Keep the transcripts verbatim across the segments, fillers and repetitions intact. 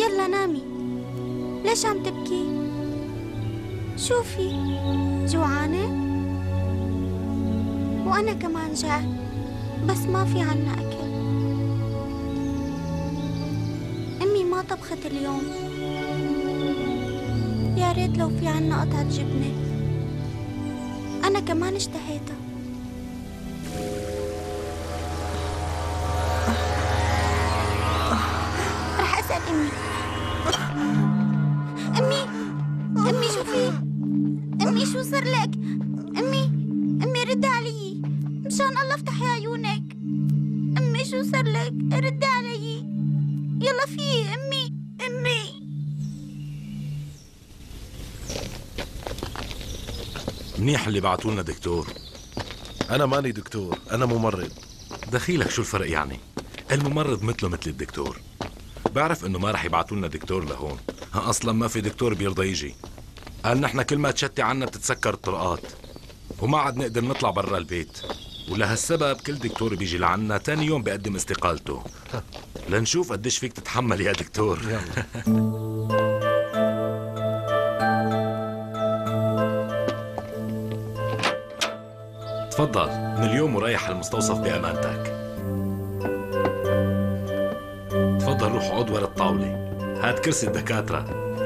يلا نامي. ليش عم تبكي؟ شوفي، جوعانة؟ وأنا كمان جاع، بس ما في عنا أكل. أمي ما طبخت اليوم. يا ريت لو في عنا قطعة جبنة، أنا كمان اشتهيتها. رح أسأل أمي. أمي أمي شوفي، أمي شو صار لك؟ أمي أمي ردي علي، مشان الله افتحي عيونك. أمي شو صار لك؟ ردي علي، يلا في أمي. أمي منيح اللي بعتولنا دكتور. أنا ماني دكتور، أنا ممرض. دخيلك شو الفرق يعني؟ الممرض مثله مثل الدكتور. بعرف إنه ما رح يبعتولنا دكتور لهون، ها أصلا ما في دكتور بيرضى يجي. قال نحن كل ما تشتي عنا بتتسكر الطرقات وما عاد نقدر نطلع برا البيت، ولهالسبب كل دكتور بيجي لعنا تاني يوم بيقدم استقالته. لنشوف قديش فيك تتحمل يا دكتور. تفضل، من اليوم ورايح المستوصف بأمانتك. تفضل روح اقعد ورا الطاولة، هات كرسي الدكاترة.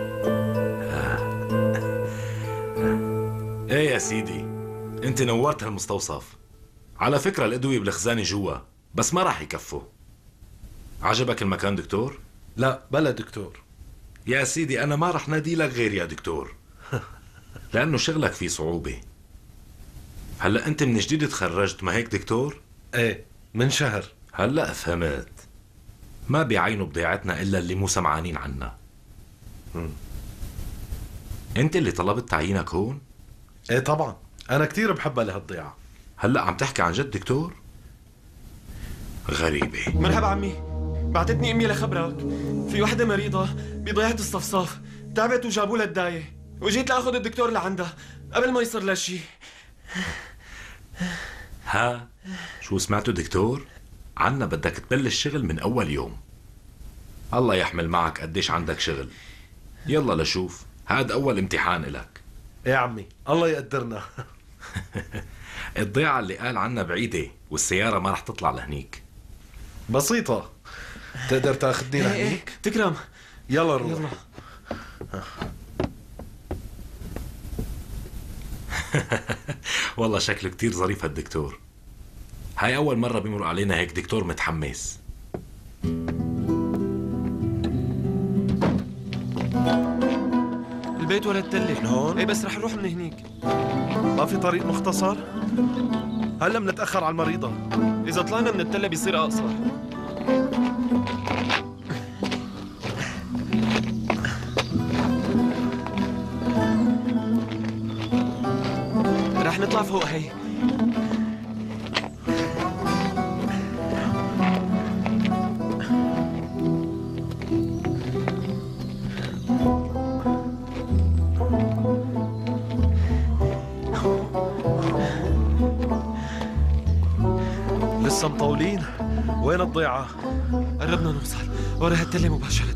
ايه يا سيدي، انت نورت هالمستوصف. على فكرة الأدوية بالخزانة جوا، بس ما راح يكفوا. عجبك المكان دكتور؟ لا بلا دكتور. يا سيدي أنا ما رح نادي لك غير يا دكتور، لأنه شغلك فيه صعوبة. هلأ أنت من جديد تخرجت، ما هيك دكتور؟ ايه من شهر. هلأ فهمت. ما بيعينوا بضيعتنا إلا اللي مو سمعانين عنا. م. أنت اللي طلبت تعيينك هون؟ ايه طبعا، أنا كتير بحبها لهالضيعة. هلأ عم تحكي عن جد دكتور؟ غريبة. مرحبا عمي، بعتتني أمي لخبرك. في وحدة مريضة بضيعة الصفصاف، تعبت وجابوا لها الداية، وجيت لأخذ الدكتور لعندها قبل ما يصير لها شي. ها شو سمعتوا دكتور؟ عنا بدك تبلش شغل من أول يوم. الله يحمل معك قديش عندك شغل. يلا لشوف، هاد أول امتحان إلك. يا عمي الله يقدرنا. الضيعة اللي قال عنا بعيدة والسيارة ما رح تطلع لهنيك. بسيطة، تقدر تاخذني لهنيك؟ تكرم، يلا روح. يلا. والله شكله كتير ظريف هالدكتور. هاي أول مرة بيمر علينا هيك دكتور متحمس. البيت ولا التلة؟ من هون؟ ايه بس رح نروح من هنيك. ما في طريق مختصر؟ هلا بنتأخر على المريضة. إذا طلعنا من التلة بيصير أقصر. رح نطلع فوق هي. لسه مطولين؟ وين الضيعة؟ قربنا نوصل، ورا هالتلة مباشرة.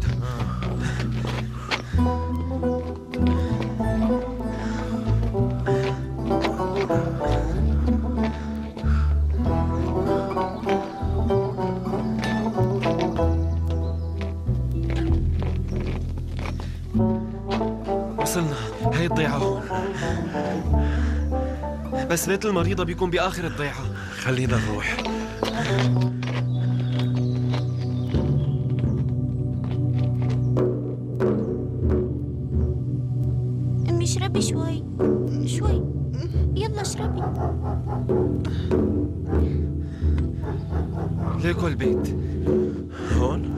وصلنا، هي الضيعة هون. بس بيت المريضة بيكون بآخر الضيعة. خلينا نروح. أمي اشربي شوي شوي، يلا اشربي. ليكو البيت هون؟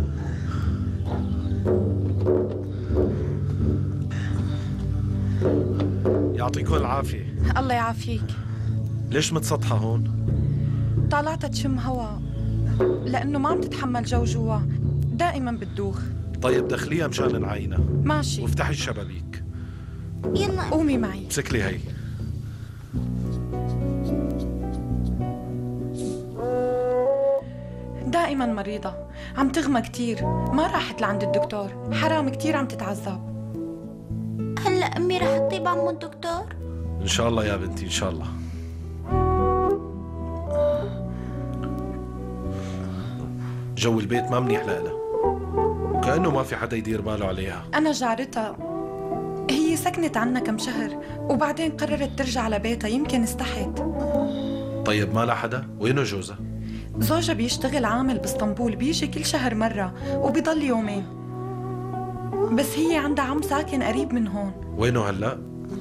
يعطيكم العافية. الله يعافيك. ليش متسطحة هون؟ طالعت تشم هوا لأنه ما عم تتحمل جو جوا، دائما بتدوخ. طيب دخليها مشان نعينها. ماشي. وافتحي الشبابيك. يلا قومي معي. امسكلي هي. دائما مريضة، عم تغمى كتير، ما راحت لعند الدكتور، حرام كتير عم تتعذب. هلا أمي رح تطيب عمو الدكتور؟ إن شاء الله يا بنتي إن شاء الله. جو البيت ما منيح لها، وكأنه ما في حدا يدير باله عليها. أنا جارتها، هي سكنت عنا كم شهر وبعدين قررت ترجع لبيتها، يمكن استحت. طيب ما لها حدا؟ وينه جوزها؟ زوجها بيشتغل عامل باسطنبول، بيجي كل شهر مرة وبيضل يومين، بس هي عندها عم ساكن قريب من هون. وينه هلأ؟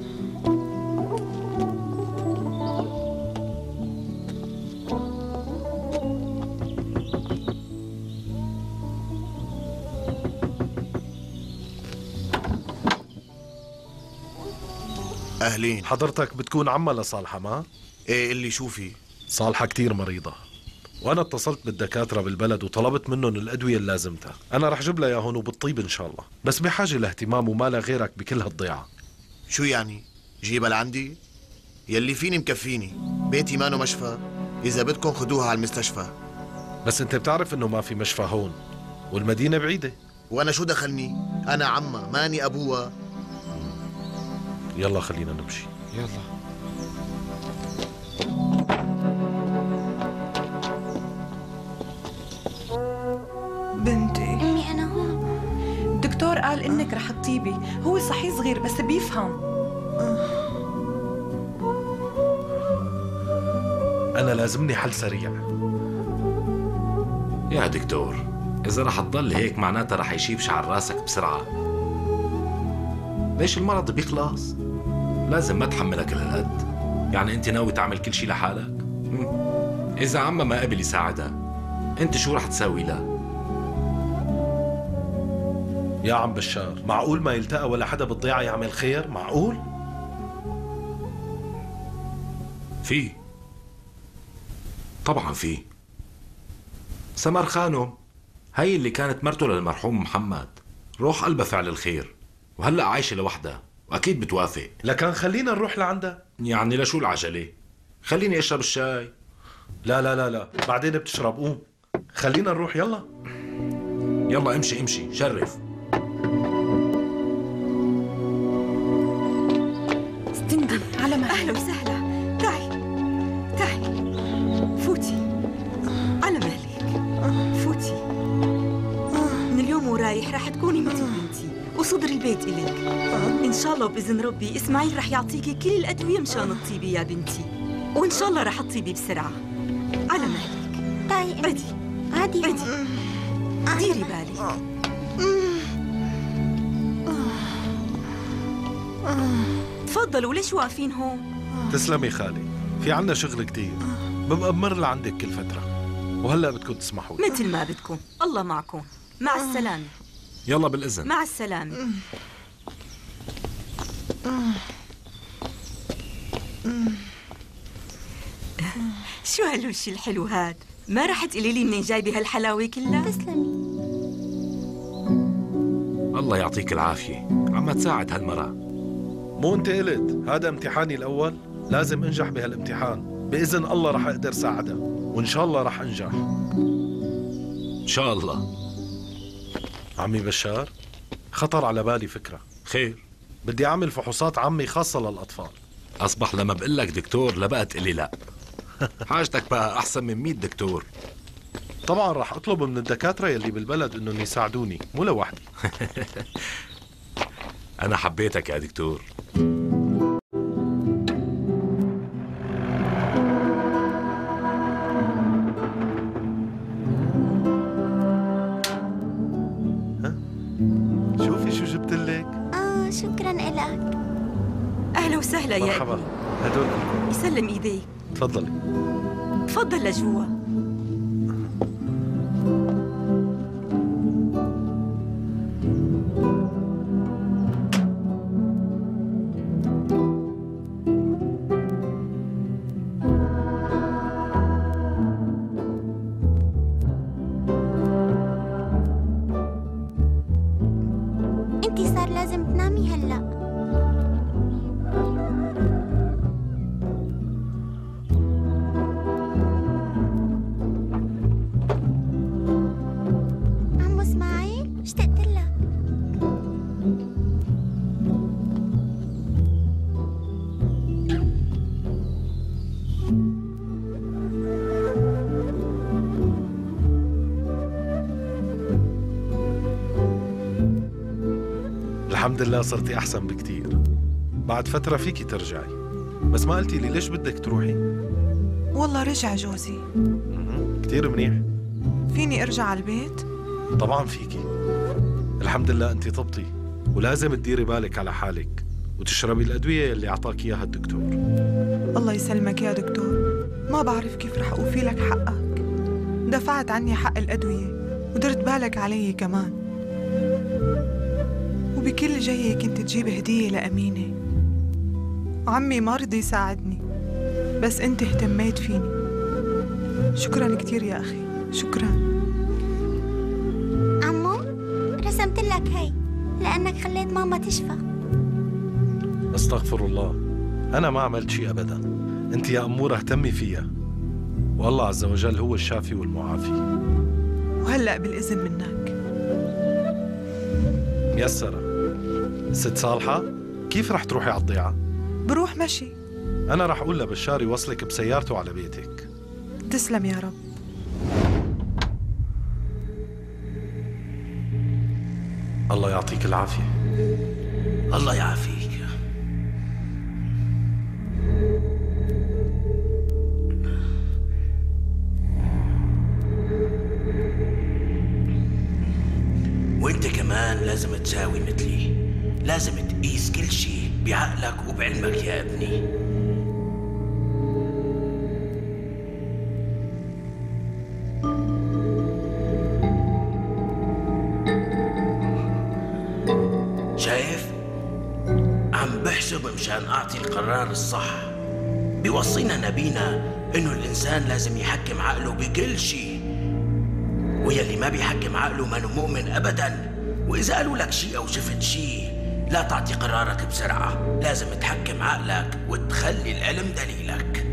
أهلين. حضرتك بتكون عمها لصالحة ما؟ إيه اللي شوفي؟ صالحة كتير مريضة، وأنا اتصلت بالدكاترة بالبلد وطلبت منهم الأدوية اللي لازمتها. أنا رح جيب لها إياها هون وبتطيب إن شاء الله، بس بحاجة لاهتمام وما لها غيرك بكل هالضيعة. شو يعني؟ جيبها لعندي؟ يلي فيني مكفيني، بيتي مانو مشفى، إذا بدكم خدوها على المستشفى. بس أنت بتعرف إنه ما في مشفى هون، والمدينة بعيدة. وأنا شو دخلني؟ أنا عمها ماني أبوها. يلا خلينا نمشي. يلا. بنتي أمي أنا هون. الدكتور قال إنك رح تطيبي، هو صحيح صغير بس بيفهم. أنا لازمني حل سريع. يا دكتور، إذا رح تضل هيك معناتها رح يشيب شعر راسك بسرعة. ليش المرض بيخلص؟ لازم ما تحملك كل هالقد. يعني أنت ناوي تعمل كل شي لحالك؟ مم. إذا عمها ما قبل يساعدها، أنت شو رح تساوي لها؟ يا عم بشار، معقول ما يلتقى ولا حدا بالضيعة يعمل خير؟ معقول؟ في طبعا في. سمر خانم هي اللي كانت مرته للمرحوم محمد، روح قلبها فعل الخير، وهلأ عايشة لوحدها وأكيد بتوافق. لكن خلينا نروح لعندها. يعني لشو العجلة؟ خليني أشرب الشاي. لا لا لا لا، بعدين بتشرب. قوم خلينا نروح. يلا يلا امشي امشي، شرف. استندي على مهلك. أهلا وسهلا، تعي تعي فوتي على مهلك، فوتي. من اليوم ورايح رح تكوني مثل بنتي وصدر البيت إلك إن شاء الله. وبإذن ربي إسماعيل رح يعطيكي كل الأدوية مشان تطيبي يا بنتي، وإن شاء الله رح تطيبي بسرعة. على مهلك. طيب عدي عادي عدي، ديري بالك. تفضلوا، ليش واقفين هون؟ تسلمي خالي، في عنا شغل كتير، ببقى بمر لعندك كل فترة، وهلأ بدكم تسمحوا لي. مثل ما بدكم، الله معكم. مع السلامة. يلا بالإذن. مع السلامة. شو هالوش الحلو هاد؟ ما رح تقولي لي منين جايبه هالحلاوة كلها؟ تسلمي. الله يعطيك العافية، عم تساعد هالمرة. مو انت قلت هذا امتحاني الأول؟ لازم انجح بهالامتحان، بإذن الله رح أقدر ساعدها، وإن شاء الله رح أنجح. إن شاء الله. عمي بشار، خطر على بالي فكرة. خير؟ بدي أعمل فحوصات عمي خاصة للأطفال. أصبح لما بقول لك دكتور لبقى تقلي لا. حاجتك بقى أحسن من مية دكتور. طبعا رح أطلب من الدكاترة يلي بالبلد إنهم يساعدوني، مو لوحدي. أنا حبيتك يا دكتور. شوفي شو جبت لك. آه شكرا إلك. أهلا وسهلا يا مرحبا، ابني. هدول لكم. يسلم إيديك. تفضلي. تفضل لجوا. أنتي صار لازم تنامي هلأ. الحمد لله صرتي أحسن بكتير. بعد فترة فيكي ترجعي، بس ما قلتي لي ليش بدك تروحي؟ والله رجع جوزي. كتير منيح. فيني أرجع على البيت؟ طبعا فيكي. الحمد لله أنت طبتي، ولازم تديري بالك على حالك وتشربي الأدوية اللي أعطاك إياها الدكتور. الله يسلمك يا دكتور، ما بعرف كيف رح أوفي لك حقك. دفعت عني حق الأدوية ودرت بالك علي كمان، وبكل جاية كنت تجيب هدية لأمينة. عمي ما رضي يساعدني، بس أنت اهتميت فيني. شكراً كتير يا أخي، شكراً. عمو، رسمت لك هي لأنك خليت ماما تشفى. استغفر الله، أنا ما عملت شيء أبدا. أنت يا أمورة اهتمي فيها، والله عز وجل هو الشافي والمعافي. وهلأ بالإذن منك. ميسرة. ست صالحة، كيف رح تروحي على الضيعة؟ بروح مشي. أنا رح أقول لبشار يوصلك بسيارته على بيتك. تسلم يا رب. الله يعطيك العافية. الله يعافيك. وانت كمان لازم تساوي مثلي، لازم تقيس كل شيء بعقلك وبعلمك يا ابني. شايف؟ عم بحسب مشان أعطي القرار الصح. بيوصينا نبينا إنه الإنسان لازم يحكم عقله بكل شيء، ويلي ما بيحكم عقله ما مؤمن أبداً. وإذا قالوا لك شيء أو شفت شيء لا تعطي قرارك بسرعة، لازم تحكم عقلك وتخلي العلم دليلك.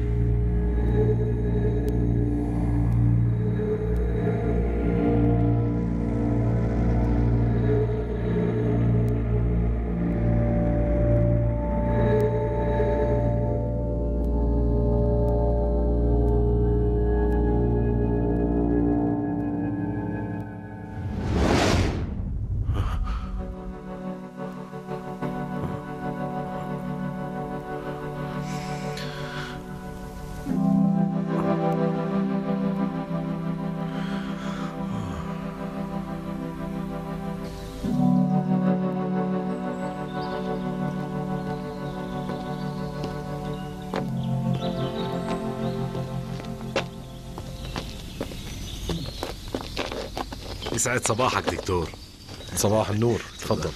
يسعد صباحك دكتور. صباح النور، تفضل.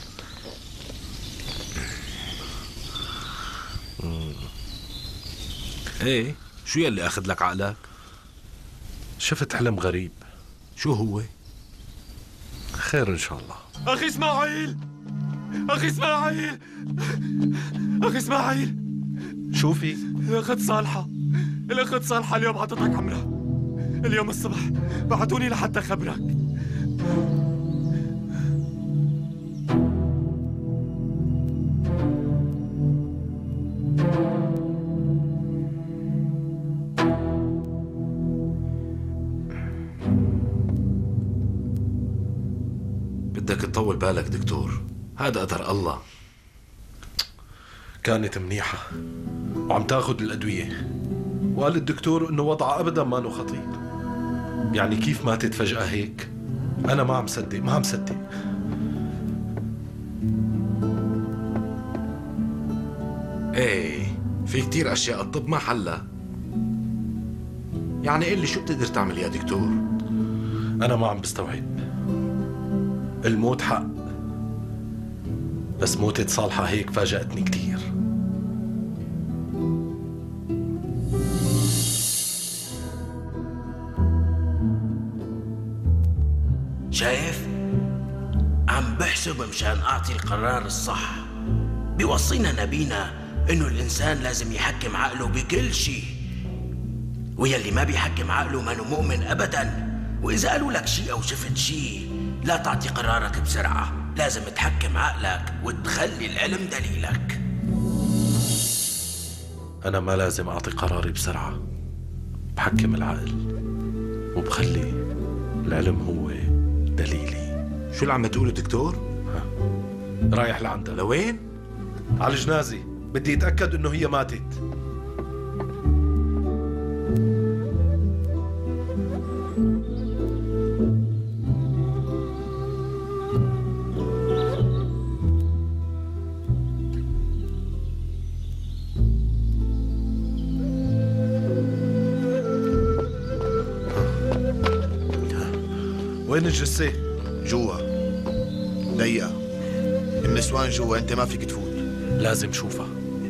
ايه، شو يلي اخذ لك عقلك؟ شفت حلم غريب. شو هو؟ خير ان شاء الله. أخي إسماعيل، أخي إسماعيل، أخي إسماعيل. شو في؟ الأخت صالحة، الأخت صالحة اليوم عطتك عمرة. اليوم الصبح بعتوني لحتى خبرك. بدك تطول بالك دكتور، هذا قدر الله. كانت منيحة وعم تاخذ الأدوية، وقال الدكتور إنه وضعها أبدا ما له خطير. يعني كيف ماتت فجأة هيك؟ أنا ما عم صدق، ما عم صدق. ايه، في كتير أشياء الطب ما حلها. يعني قل لي شو بتقدر تعمل يا دكتور؟ أنا ما عم بستوعب. الموت حق، بس موتة صالحة هيك فاجأتني كتير. شايف؟ عم بحسب مشان أعطي القرار الصح. بيوصينا نبينا إنه الإنسان لازم يحكم عقله بكل شيء، ويلي ما بيحكم عقله ما مؤمن أبداً. وإذا قالوا لك شيء أو شفت شيء لا تعطي قرارك بسرعة، لازم تحكم عقلك وتخلي العلم دليلك. أنا ما لازم أعطي قراري بسرعة، بحكم العقل وبخلي العلم هو دليلي. شو اللي عم تقوله دكتور؟ رايح لعندها. لوين؟ على الجنازة، بدي اتأكد انه هي ماتت. وين الجثة؟ جوا ضيقة، النسوان جوا، انت ما فيك تفوت. لازم شوفها.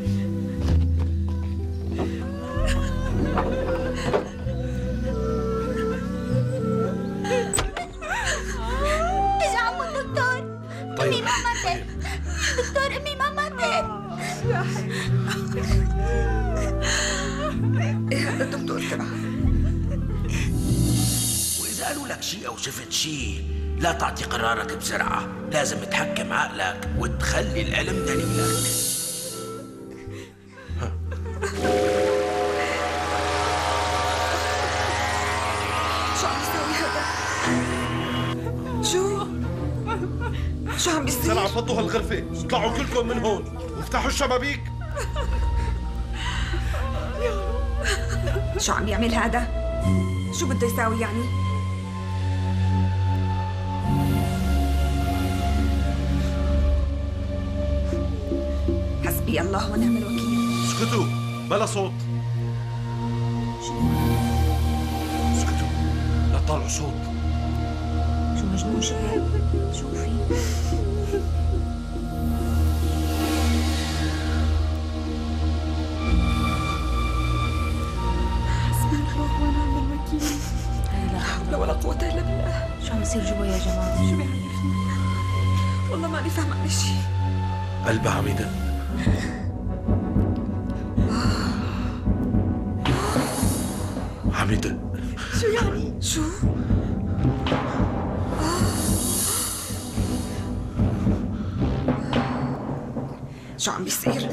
اجا عمو الدكتور. طيب. امي ما ماتت. دكتور امي ما ماتت. ايه هذا الدكتور تبعها؟ وإذا قالوا لك شيء أو شفت شيء لا تعطي قرارك بسرعة، لازم تحكم عقلك وتخلي العلم دليلك. شو عم يساوي هذا؟ شو؟ شو عم بيصير؟ سرعة فضوا هالغرفة، اطلعوا كلكم من هون وافتحوا الشبابيك. شو عم يعمل هذا؟ شو بده يساوي يعني؟ حسبي الله ونعم الوكيل. اسكتوا، بلا صوت. اسكتوا، لا تطلعوا صوت. شو مجنون شهاب؟ شوفي. حسبي الله ونعم الوكيل. لا حول ولا قوة إلا بالله. شو عم يصير جوا يا جماعة؟ شو بيعمل فينا؟ والله ماني فاهمة عن شيء. قلبها عم يدق. عم يدق. شو يعني؟ شو؟ شو عم بيصير؟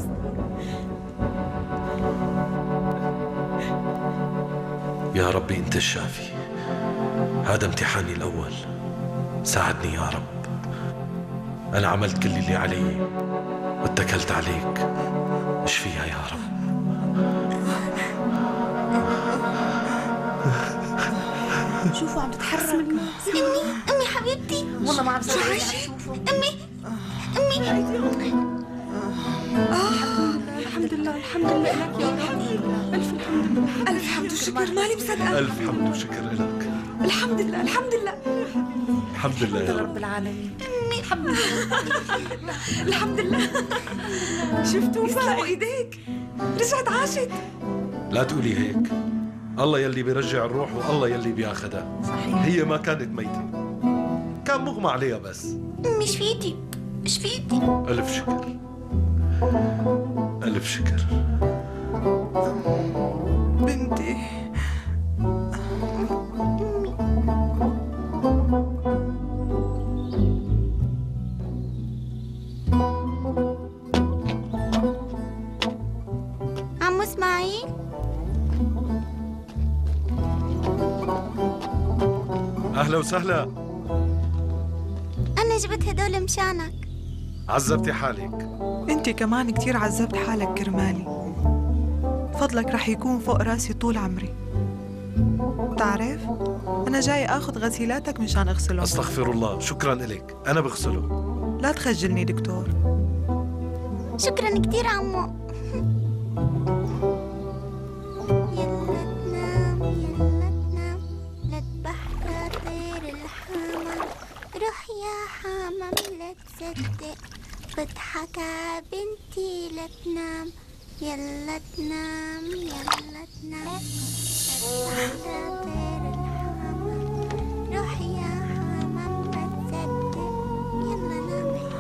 يا ربي انت الشافي، هذا امتحاني الاول، ساعدني يا رب. انا عملت كل اللي علي واتكلت عليك، اشفيها يا رب. شوفوا عم تتحرك. امي امي حبيبتي. والله ما عم صدق عم شوفه. امي امي. الحمد لله الحمد لله لك يا رب. ألف الحمد لله. ألف حمد وشكر، ماني مصدقة. الف حمد وشكر لك. الحمد لله الحمد لله. الحمد لله يا رب. رب العالمين. امي الحمد لله. الحمد لله. شفتوا فوق ايديك، رجعت عاشت. لا تقولي هيك، الله يلي بيرجع الروح والله يلي بياخدها. صحيح. هي ما كانت ميتة، كان مغمى عليها بس. امي شفيتي شفيتي. ألف شكر، ألف شكر. بنتي. عمو اسماعيل. أهلا وسهلا. أنا جبت هدول مشانك. عذبتي حالك. انت كمان كتير عذبت حالك كرمالي. فضلك رح يكون فوق راسي طول عمري. بتعرف أنا جاي آخذ غسيلاتك مشان أغسلهم. أستغفر الله، شكرا إليك، أنا بغسله. لا تخجلني دكتور. شكرا كتير عمو. يلا تنام يلا تنام، لا تبحر طير الحمام، روح يا حمام لا تصدق، بضحك ع بنتي لا تنام، يلا تنام يلا تنام، لا تبحر طير الحمام، روح يا حمام لا تصدق، يلا نامي.